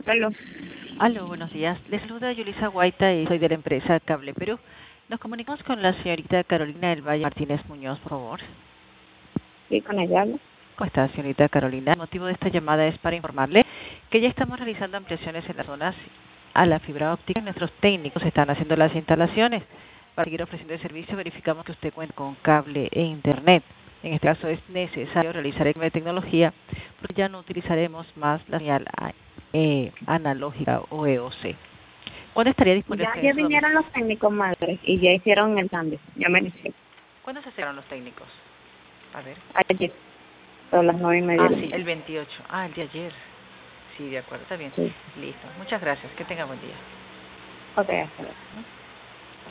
Aló. Aló, buenos días. Les saluda Yulisa Guaita y soy de la empresa Cable Perú. Nos comunicamos con la señorita Carolina del Valle Martínez Muñoz, por favor. Sí, con ella hablo. ¿Cómo está, señorita Carolina? El motivo de esta llamada es para informarle que ya estamos realizando ampliaciones en las zonas a la fibra óptica. Nuestros técnicos están haciendo las instalaciones. Para seguir ofreciendo el servicio, verificamos que usted cuenta con cable e internet. En este caso es necesario realizar el cambio de tecnología porque ya no utilizaremos más la señal analógica o EOC. ¿Cuándo estaría disponible Ya en su domicilio? vinieron los técnicos, madre, y ya hicieron el cambio. Ya me lo hicieron. ¿Cuándo se cerraron los técnicos? A ver. Ayer, a las 9:30 de Ah, la sí, el mañana. 28. Ah, el de ayer. Sí, de acuerdo, está bien. Sí. Listo. Muchas gracias. Que tenga buen día. Ok, hasta luego.